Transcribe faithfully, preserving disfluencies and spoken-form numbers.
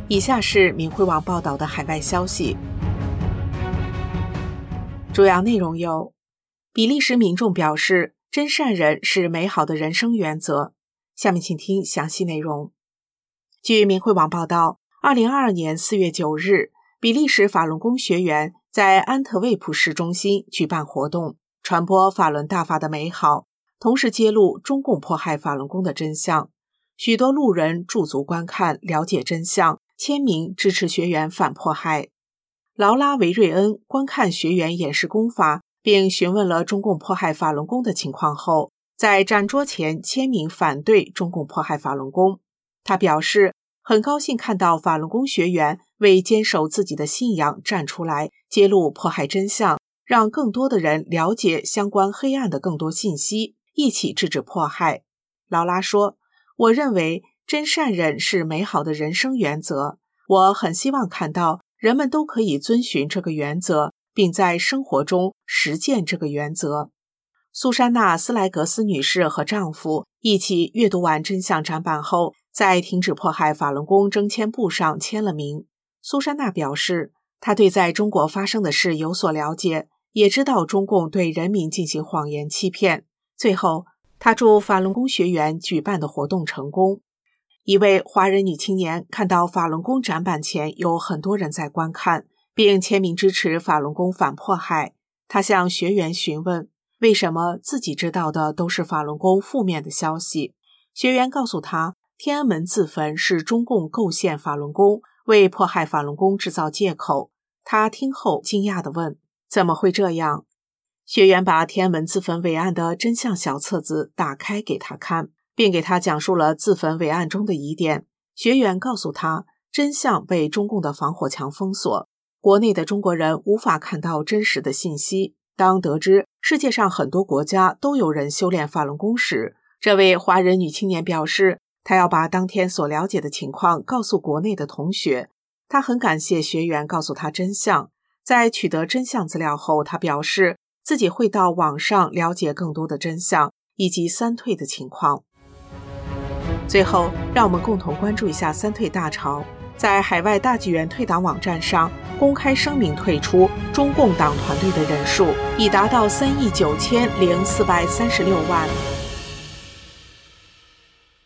以下是明慧网报道的海外消息，主要内容有：比利时民众表示，真善忍是美好的人生原则。下面请听详细内容。据明慧网报道，二零二二年四月九日，比利时法轮功学员在安特卫普市中心举办活动，传播法轮大法的美好，同时揭露中共迫害法轮功的真相。许多路人驻足观看，了解真相，签名支持学员反迫害。劳拉·维瑞恩观看学员演示功法，并询问了中共迫害法轮功的情况后，在展桌前签名反对中共迫害法轮功。他表示，很高兴看到法轮功学员为坚守自己的信仰站出来，揭露迫害真相，让更多的人了解相关黑暗的更多信息，一起制止迫害。劳拉说，我认为真善忍是美好的人生原则，我很希望看到人们都可以遵循这个原则，并在生活中实践这个原则。苏珊娜·斯莱格斯女士和丈夫一起阅读完真相展板后，在停止迫害法轮功征签簿上签了名。苏珊娜表示，她对在中国发生的事有所了解，也知道中共对人民进行谎言欺骗。最后，她祝法轮功学员举办的活动成功。一位华人女青年看到法轮功展板前有很多人在观看，并签名支持法轮功反迫害。她向学员询问，为什么自己知道的都是法轮功负面的消息。学员告诉她，天安门自焚是中共构陷法轮功，为迫害法轮功制造借口。她听后惊讶地问，怎么会这样？学员把天安门自焚伟案的真相小册子打开给她看，并给他讲述了自焚伟案中的疑点。学员告诉他，真相被中共的防火墙封锁，国内的中国人无法看到真实的信息。当得知世界上很多国家都有人修炼法轮功时，这位华人女青年表示，她要把当天所了解的情况告诉国内的同学。她很感谢学员告诉她真相。在取得真相资料后，她表示自己会到网上了解更多的真相以及三退的情况。最后，让我们共同关注一下三退大潮。在海外大纪元退党网站上公开声明退出中共党团队的人数已达到三亿九千零四百三十六万。